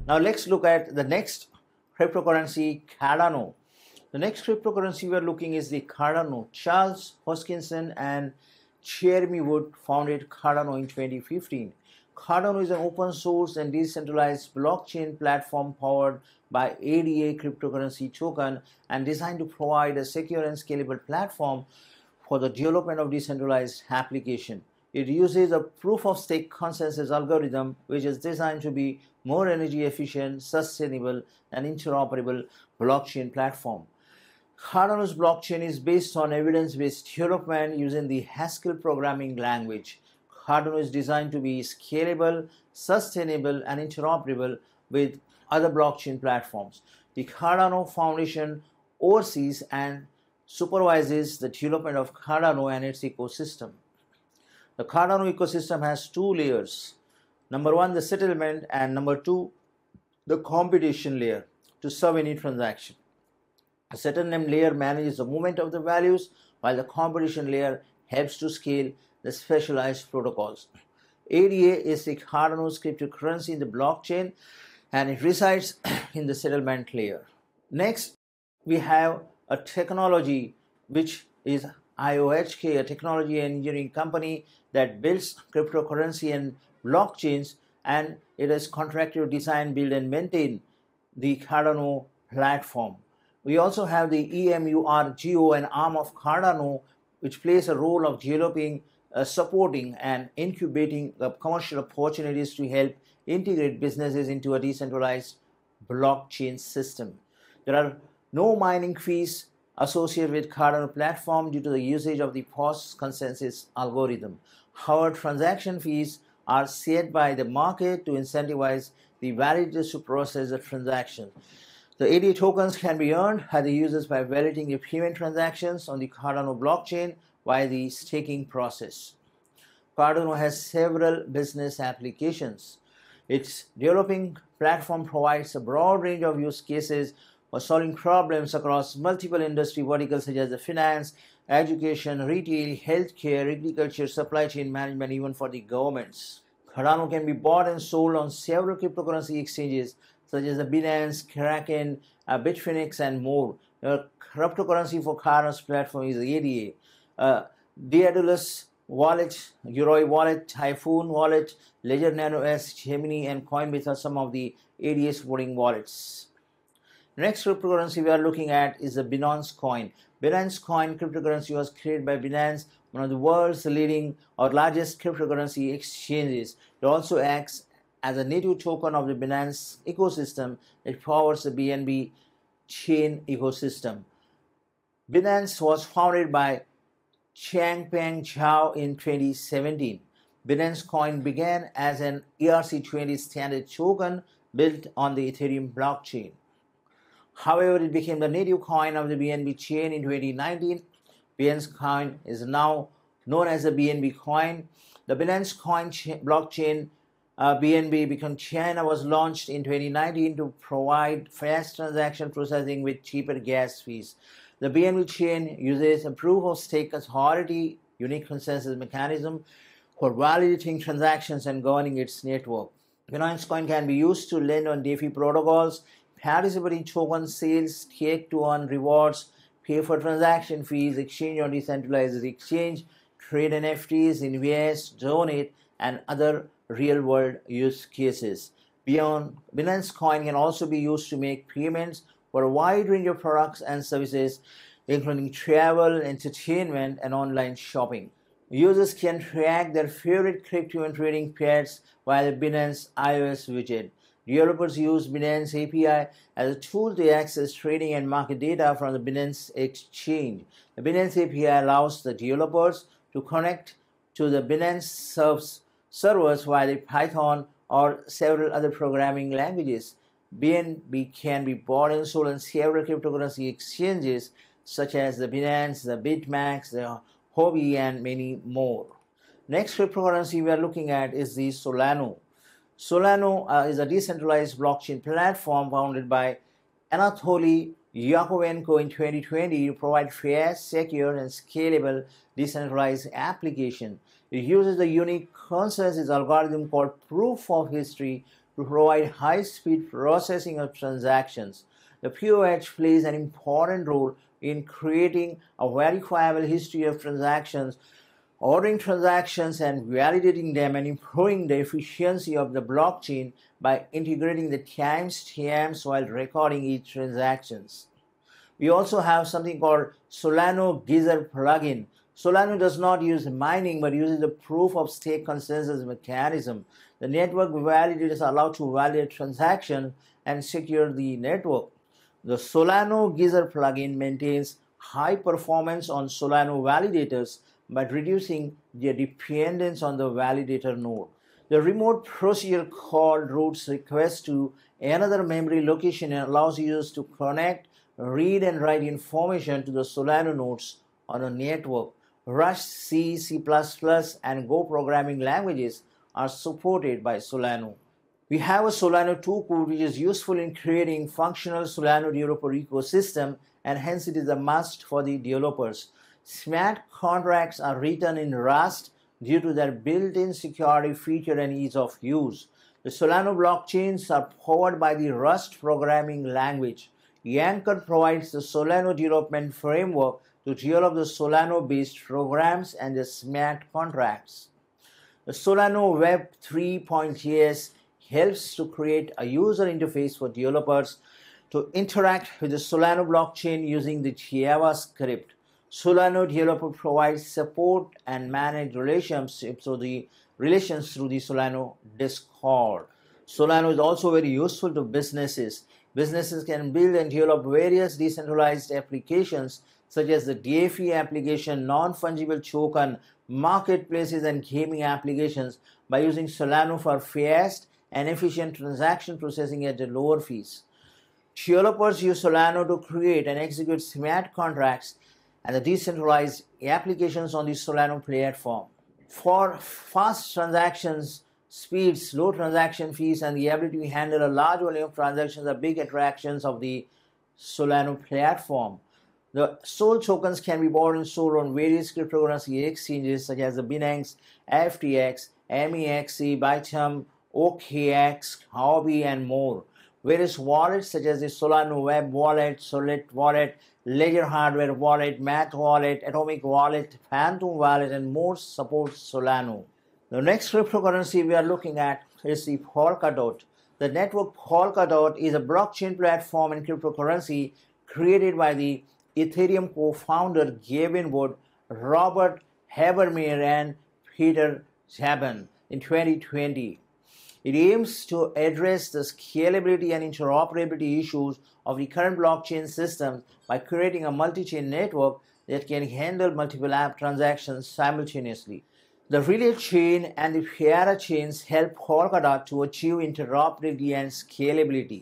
Now let's look at the next cryptocurrency, Cardano. The next cryptocurrency we are looking is the Cardano. Charles Hoskinson and Jeremy Wood founded Cardano in 2015. Cardano is an open source and decentralized blockchain platform powered by ADA cryptocurrency token and designed to provide a secure and scalable platform for the development of decentralized application. It uses a proof-of-stake consensus algorithm which is designed to be more energy efficient, sustainable, and interoperable blockchain platform. Cardano's blockchain is based on evidence-based development using the Haskell programming language. Cardano is designed to be scalable, sustainable, and interoperable with other blockchain platforms. The Cardano Foundation oversees and supervises the development of Cardano and its ecosystem. The Cardano ecosystem has two layers. Number one, the settlement, and number two, the computation layer to serve any transaction. The settlement layer manages the movement of the values, while the computation layer helps to scale the specialized protocols. ADA is the Cardano's cryptocurrency in the blockchain, and it resides in the settlement layer. Next, we have a technology which is IOHK, a technology engineering company that builds cryptocurrency and blockchains, and it is contracted to design, build, and maintain the Cardano platform. We also have the EMURGO, an arm of Cardano, which plays a role of developing, supporting, and incubating commercial opportunities to help integrate businesses into a decentralized blockchain system. There are no mining fees associated with Cardano platform due to the usage of the POS consensus algorithm. However, transaction fees are set by the market to incentivize the validators to process the transaction. The ADA tokens can be earned by the users by validating the payment transactions on the Cardano blockchain via the staking process. Cardano has several business applications. Its developing platform provides a broad range of use cases for solving problems across multiple industry verticals such as the finance, education, retail, healthcare, agriculture, supply chain management, even for the governments. Cardano can be bought and sold on several cryptocurrency exchanges such as the Binance, Kraken, Bitfinex, and more. The cryptocurrency for Cardano's platform is ADA. Daedalus Wallet, Yoroi Wallet, Typhoon Wallet, Ledger Nano S, Gemini, and Coinbase are some of the ADA supporting wallets. Next cryptocurrency we are looking at is the Binance Coin. Binance Coin cryptocurrency was created by Binance, one of the world's leading or largest cryptocurrency exchanges. It also acts as a native token of the Binance ecosystem. It powers the BNB chain ecosystem. Binance was founded by Changpeng Zhao in 2017. Binance Coin began as an ERC20 standard token built on the Ethereum blockchain. However, it became the native coin of the BNB chain in 2019. Binance Coin is now known as the BNB Coin. The Binance Coin blockchain BNB Beacon China was launched in 2019 to provide fast transaction processing with cheaper gas fees. The BNB chain uses a proof-of-stake authority, unique consensus mechanism for validating transactions and governing its network. Binance Coin can be used to lend on DeFi protocols, participate in token sales, take to earn rewards, pay for transaction fees, exchange on decentralized exchange, trade NFTs, invest, donate, and other real-world use cases. Beyond, Binance Coin can also be used to make payments for a wide range of products and services, including travel, entertainment, and online shopping. Users can track their favorite crypto and trading pairs via the Binance iOS widget. Developers use Binance API as a tool to access trading and market data from the Binance exchange. The Binance API allows the developers to connect to the Binance servers via Python or several other programming languages. BNB can be bought and sold on several cryptocurrency exchanges such as the Binance, the BitMax, the Huobi, and many more. Next cryptocurrency we are looking at is the Solana. Solana is a decentralized blockchain platform founded by Anatoly Yakovenko in 2020 to provide fast, secure, and scalable decentralized application. It uses the unique consensus algorithm called proof of history to provide high-speed processing of transactions. The POH plays an important role in creating a verifiable history of transactions, ordering transactions and validating them, and improving the efficiency of the blockchain by integrating the timestamps while recording each transaction. We also have something called Solano Geyser plugin. Solano does not use mining but uses the proof of stake consensus mechanism. The network validators are allowed to validate transactions and secure the network. The Solano Geyser plugin maintains high performance on Solano validators by reducing their dependence on the validator node. The remote procedure called routes request to another memory location and allows users to connect, read and write information to the Solano nodes on a network. Rust, C, C++, and Go programming languages are supported by Solano. We have a Solano 2 code which is useful in creating functional Solano developer ecosystem, and hence it is a must for the developers. Smart contracts are written in Rust due to their built-in security feature and ease of use. The Solano blockchains are powered by the Rust programming language. Yanker provides the Solano development framework to develop the Solano-based programs and the smart contracts. The Solano Web 3.js helps to create a user interface for developers to interact with the Solano blockchain using the JavaScript. Solano developer provides support and manage relationships through the Solano Discord. Solano is also very useful to businesses. Businesses can build and develop various decentralized applications such as the DeFi application, non-fungible token, marketplaces, and gaming applications by using Solano for fast and efficient transaction processing at the lower fees. Developers use Solano to create and execute smart contracts and the decentralized applications on the Solano platform. For fast transactions, speeds, low transaction fees, and the ability to handle a large volume of transactions are big attractions of the Solano platform. The SOL tokens can be bought and sold on various cryptocurrency exchanges such as the Binance, FTX, MEXC, Bitsum, OKX, Huobi, and more. Various wallets such as the Solano Web Wallet, Solid Wallet, Ledger Hardware Wallet, Math Wallet, Atomic Wallet, Phantom Wallet, and more support Solano. The next cryptocurrency we are looking at is the Polkadot. The network Polkadot is a blockchain platform and cryptocurrency created by the Ethereum co-founder Gavin Wood, Robert Habermeyer, and Peter Szaben in 2020. It aims to address the scalability and interoperability issues of the current blockchain systems by creating a multi-chain network that can handle multiple app transactions simultaneously. The Relay chain and the Fiera chains help Polkadot to achieve interoperability and scalability.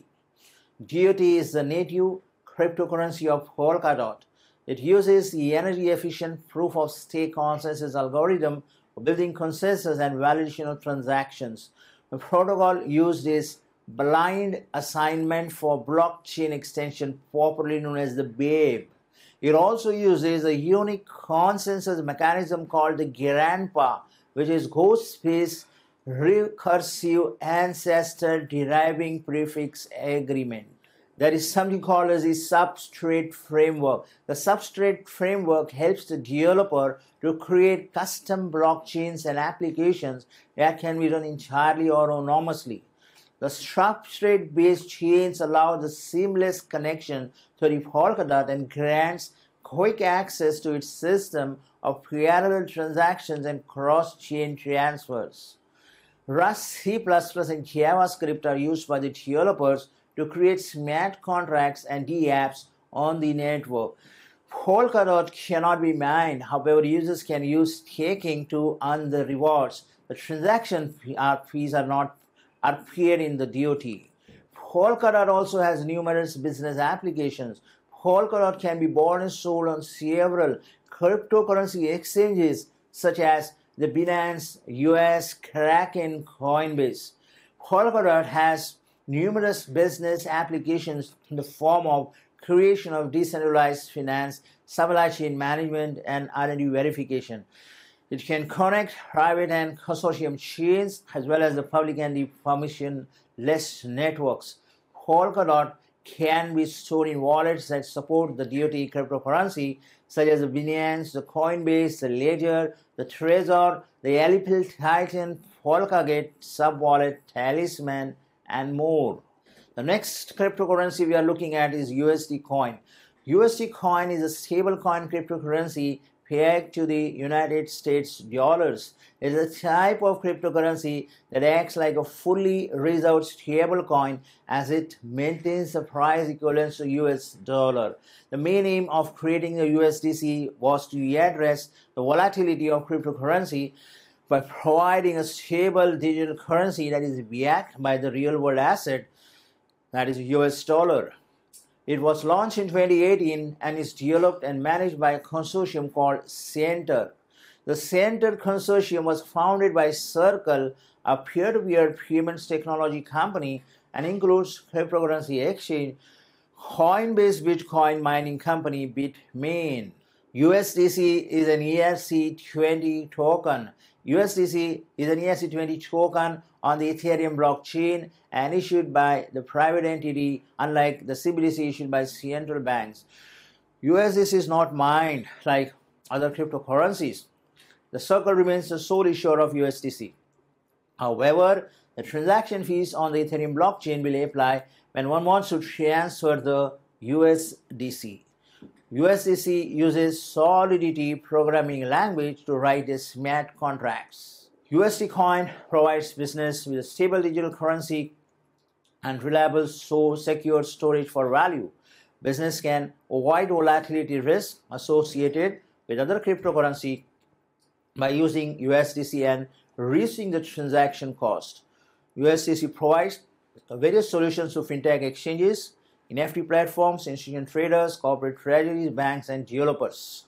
DOT is the native cryptocurrency of Polkadot. It uses the energy-efficient proof-of-stake consensus algorithm for building consensus and validation of transactions. The protocol uses blind assignment for blockchain extension, popularly known as the BABE. It also uses a unique consensus mechanism called the GRANPA, which is Ghost Space Recursive Ancestor Deriving Prefix Agreement. There is something called as the Substrate Framework. The Substrate Framework helps the developer to create custom blockchains and applications that can be run entirely or autonomously. The substrate-based chains allow the seamless connection to the Polkadot and grants quick access to its system of parallel transactions and cross-chain transfers. Rust, C++, and JavaScript are used by the developers to create smart contracts and dApps on the network. Polkadot cannot be mined, however, users can use staking to earn the rewards. The transaction fees are paid in the DOT. Polkadot also has numerous business applications. Polkadot can be bought and sold on several cryptocurrency exchanges such as the Binance US, Kraken, Coinbase. Polkadot has numerous business applications in the form of creation of decentralized finance, supply chain management, and identity verification. It can connect private and consortium chains as well as the public and the permissionless networks. Polkadot can be stored in wallets that support the DoT cryptocurrency such as the Binance, the Coinbase, the Ledger, the Trezor, the Elliptic Titan, Polkagate, Subwallet, Talisman, and more. The next cryptocurrency we are looking at is USD coin. USD coin is a stablecoin cryptocurrency pegged to the United States dollars. It is a type of cryptocurrency that acts like a fully reserved stablecoin as it maintains the price equivalent to US dollar. The main aim of creating the USDC was to address the volatility of cryptocurrency by providing a stable digital currency that is backed by the real world asset, that is US dollar. It was launched in 2018 and is developed and managed by a consortium called Centre. The Centre consortium was founded by Circle, a peer-to-peer payments technology company, and includes cryptocurrency exchange, Coinbase Bitcoin mining company Bitmain. USDC is an ERC20 token. USDC is an ERC20 token on the Ethereum blockchain and issued by the private entity, unlike the CBDC issued by central banks. USDC is not mined like other cryptocurrencies. The Circle remains the sole issuer of USDC. However, the transaction fees on the Ethereum blockchain will apply when one wants to transfer the USDC. USDC uses Solidity programming language to write the smart contracts. USD Coin provides business with a stable digital currency and reliable, secure storage for value. Business can avoid volatility risk associated with other cryptocurrency by using USDC and reducing the transaction cost. USDC provides various solutions to fintech exchanges, NFT platforms, institutional traders, corporate treasuries, banks, and developers.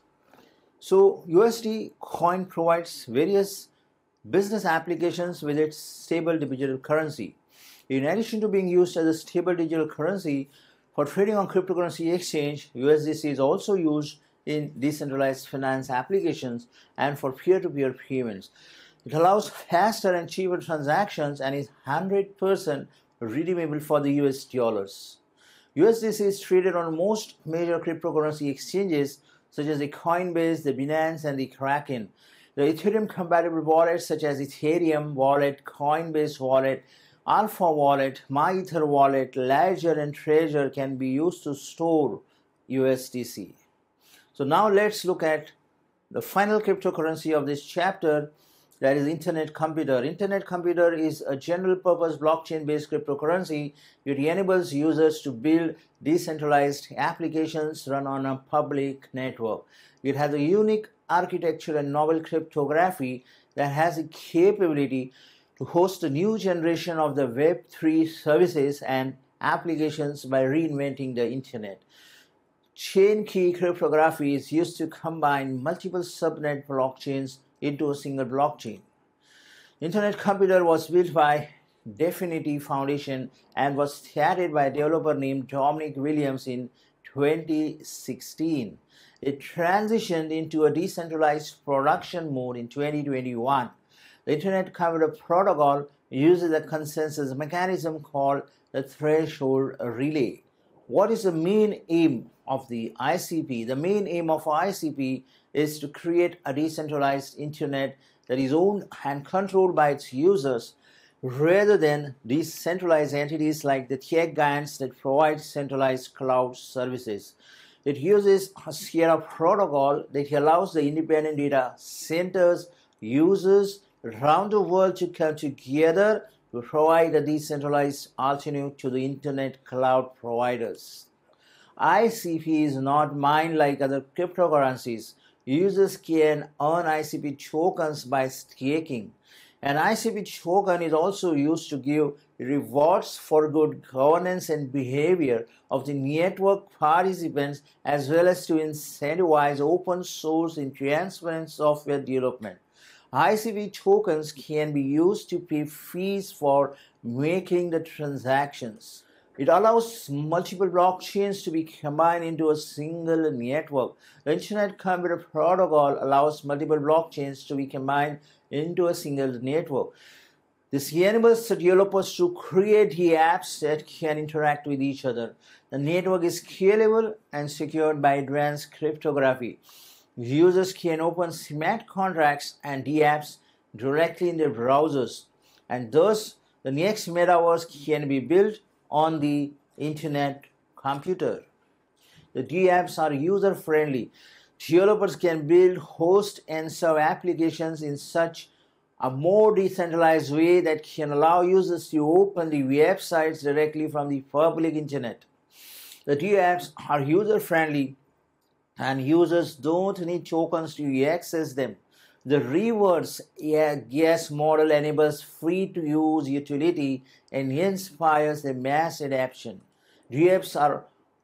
So USD Coin provides various business applications with its stable digital currency. In addition to being used as a stable digital currency for trading on cryptocurrency exchange, USDC is also used in decentralized finance applications and for peer-to-peer payments. It allows faster and cheaper transactions and is 100% redeemable for the US dollars. USDC is traded on most major cryptocurrency exchanges such as the Coinbase, the Binance, and the Kraken. The Ethereum-compatible wallets such as Ethereum Wallet, Coinbase Wallet, Alpha Wallet, MyEther Wallet, Ledger, and Trezor can be used to store USDC. So now let's look at the final cryptocurrency of this chapter, that is Internet Computer. Internet Computer is a general-purpose blockchain-based cryptocurrency. It enables users to build decentralized applications run on a public network. It has a unique architecture and novel cryptography that has the capability to host a new generation of the Web3 services and applications by reinventing the Internet. Chain key cryptography is used to combine multiple subnet blockchains into a single blockchain. Internet Computer was built by Dfinity Foundation and was started by a developer named Dominic Williams in 2016. It transitioned into a decentralized production mode in 2021. The Internet Computer Protocol uses a consensus mechanism called the threshold relay. What is the main aim of the ICP? The main aim of ICP is to create a decentralized internet that is owned and controlled by its users rather than decentralized entities like the tech giants that provide centralized cloud services. It uses a Sierra protocol that allows the independent data centers, users around the world to come together to provide a decentralized alternative to the internet cloud providers. ICP is not mined like other cryptocurrencies. Users can earn ICP tokens by staking. An ICP token is also used to give rewards for good governance and behavior of the network participants, as well as to incentivize open source and transparent software development. ICP tokens can be used to pay fees for making the transactions. It allows multiple blockchains to be combined into a single network. The Internet Computer Protocol allows multiple blockchains to be combined into a single network. This enables the developers to create the apps that can interact with each other. The network is scalable and secured by advanced cryptography. Users can open smart contracts and the apps directly in their browsers, and thus the next metaverse can be built on the internet computer. The dApps are user-friendly. Developers can build, host, and serve applications in such a more decentralized way that can allow users to open the websites directly from the public internet. The dApps are user-friendly and users don't need tokens to access them. The reverse gas model enables free-to-use utility and inspires a mass adoption. dApps are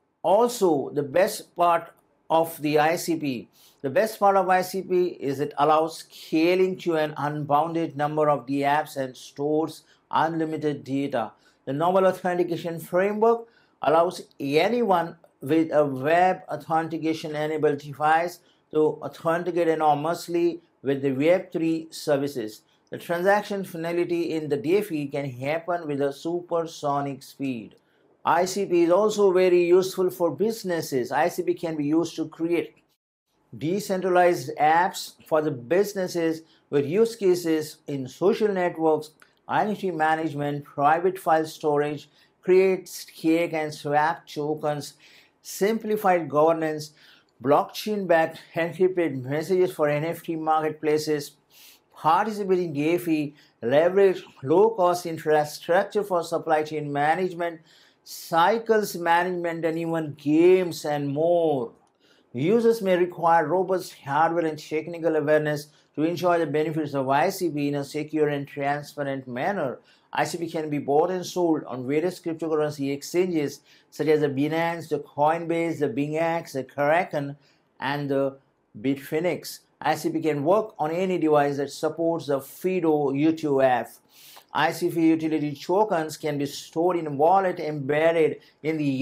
also the best part of the ICP. The best part of ICP is it allows scaling to an unbounded number of dApps and stores unlimited data. The Novel Authentication Framework allows anyone with a web authentication enabled device to authenticate anonymously with the Web3 services. The transaction finality in the DeFi can happen with a supersonic speed. ICP is also very useful for businesses. ICP can be used to create decentralized apps for the businesses with use cases in social networks, identity management, private file storage, create, stake and swap tokens, simplified governance, blockchain-backed encrypted messages for NFT marketplaces, participate in DeFi, leverage low-cost infrastructure for supply chain management, cycles management, and even games and more. Users may require robust hardware and technical awareness to enjoy the benefits of ICP in a secure and transparent manner. ICP can be bought and sold on various cryptocurrency exchanges such as the Binance, the Coinbase, the BingX, the Kraken, and the Bitfinex. ICP can work on any device that supports the FIDO UTF. ICP utility tokens can be stored in a wallet embedded in the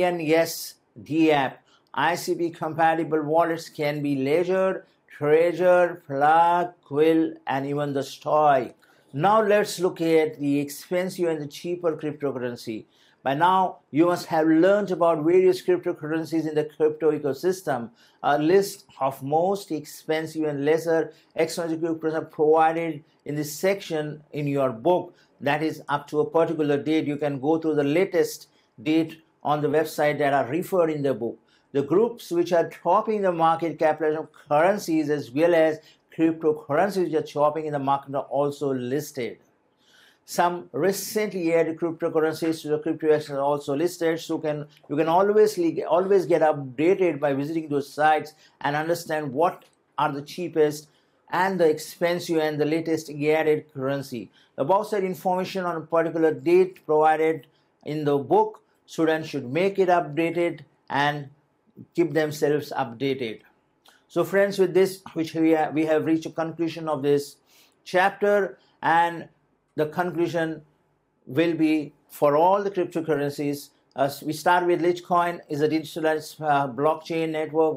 YES dApp. ICP compatible wallets can be Ledger, Trezor, Plug, Quill, and even the Stoy. Now let's look at the expensive and the cheaper cryptocurrency. By now, you must have learned about various cryptocurrencies in the crypto ecosystem. A list of most expensive and lesser expensive cryptocurrencies are provided in this section in your book. That is up to a particular date. You can go to the latest date on the website that are referred in the book. The groups which are topping the market capitalization of currencies as well as cryptocurrencies which are topping in the market are also listed. Some recently added cryptocurrencies to the crypto exchange are also listed, so you can always get updated by visiting those sites and understand what are the cheapest and the expensive and the latest added currency. The above said information on a particular date provided in the book, students should make it updated and keep themselves updated. So friends, with this, which we have reached a conclusion of this chapter, and the conclusion will be for all the cryptocurrencies. We start with Litecoin is a decentralized blockchain network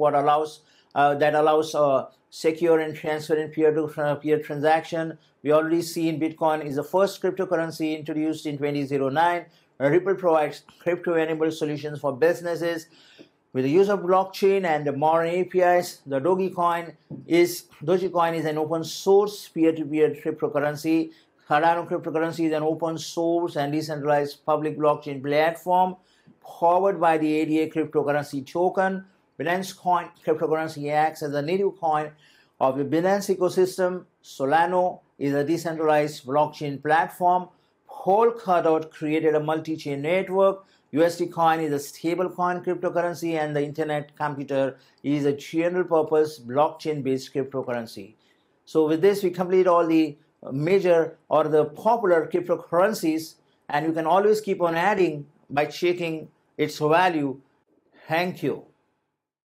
that allows secure and transparent peer-to-peer transaction. We already seen Bitcoin is the first cryptocurrency introduced in 2009. Ripple provides crypto-enabled solutions for businesses with the use of blockchain and the modern APIs. The Dogecoin is an open source peer-to-peer cryptocurrency. Cardano cryptocurrency is an open source and decentralized public blockchain platform powered by the ADA cryptocurrency token. Binance Coin cryptocurrency acts as a native coin of the Binance ecosystem. Solana is a decentralized blockchain platform. Polkadot created a multi-chain network. USD Coin is a stablecoin cryptocurrency, and the Internet Computer is a general-purpose blockchain-based cryptocurrency. So with this, we complete all the major or the popular cryptocurrencies, and you can always keep on adding by checking its value. Thank you.